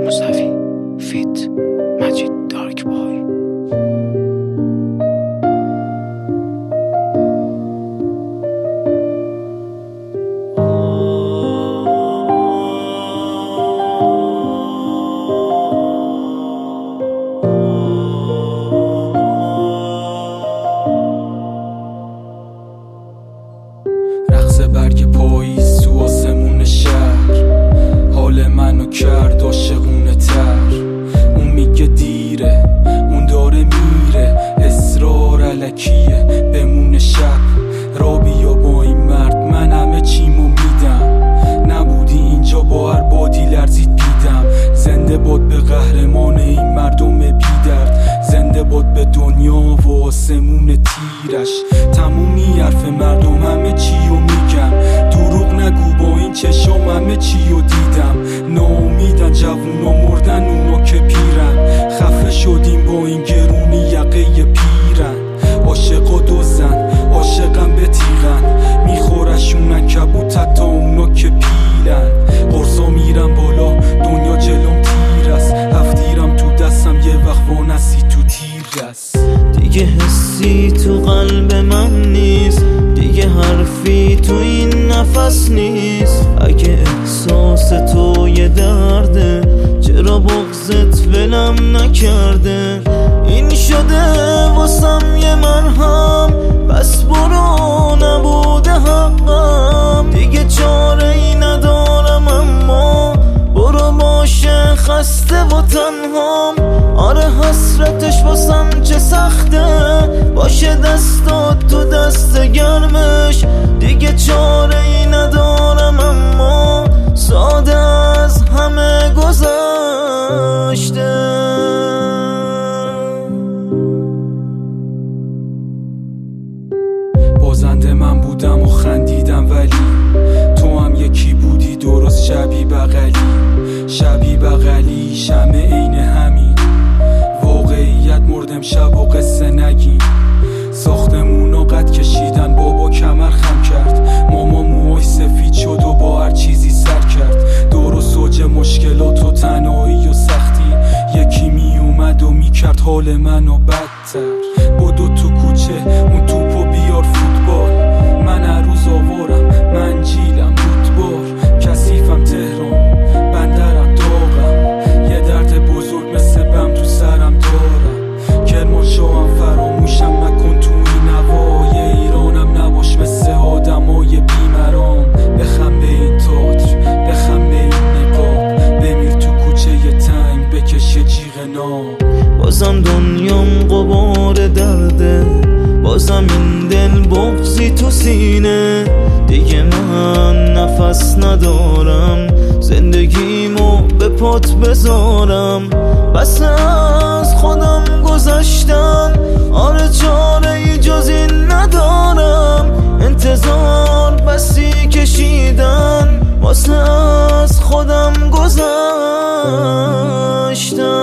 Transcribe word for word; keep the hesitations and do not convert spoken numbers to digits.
مصطفی فیت مجید دارک بای. رقص برگ پاییز تو آسمون شهر حال منو کرد عاشقونه تر. اون میگه دیره، اون داره میره، اصرار الکیه بمونه شب. را بیا با این مرد، من همه چیمو میدم. نبودی اینجا با هر بادی لرزید بیدم. زنده باد به قهرمان این مردم بیدرد، زنده باد به دنیا و آسمون تیرش. تمومی حرف مردم همه چیو میگن، دروغ نگو با این چشام همه چیو دیدم. ناامیدن جوونا مردن اونا که پیرن، خفه شدیم با این گرونی یقه پیرن. عاشقا دوزن عاشقم به تیغن، میخورشونن کبوت حتی اونا که پیلن. قرصا میرن بالا دنیا جلوم تیر است، هفتیرم تو دستم یه وقت وانسی تو تیر است. دیگه حسی تو قلب من نیست، دیگه حرفی تو این نفس نیست. اگه احساس تو یه درده، چرا بغضت ولم نکرده؟ این شده واسم یه مرهم، بس برو نبوده حقم. دیگه چاره ای ندارم اما برو باشه خسته و تنهام. آره حسرتش واسم چه سخته، باشه دستات تو دست گرمش. دیگه چاره ای ندارم اما ساده از همه گذشته. بازنده من بودم و خندیدم، ولی تو هم یکی بودی درست شبی بغلی. شبی بغلی شمع عین همین واقعیت، مردم شب و قصه نگین. ساختمونا قد کشیدن، بابا کمر خم کرد، ماما موهای سفید شد و با هر چیزی سر کرد. دور و سوج مشکلات و تنهایی و سختی، یکی می اومد و می کرد حال منو بدتر. بدو تو کوچه اون توپو بیار فوتبال، من هر روز آوارم منجیلم رودبار. کثیفم تهران بندرم داغم، یه درد بزرگ مثل بم تو سرم دارم. کرمانشاهم فراموشم نکن تو این هوای ایرانم، نباش مثل آدمای بیمرام. بخم به این تئاتر، بخم به این نقاب، بمیر تو کوچه ی تنگ بکش یه جیغ ناب. بازم دنیام غبار درده، بازم این دل بغضی تو سینه. دیگه من نفس ندارم، زندگیمو به پات بذارم. بس از خودم گذشتم، آره چاره ای جز این ندارم. انتظار بسی کشیدن، واسه از خودم گذشتم.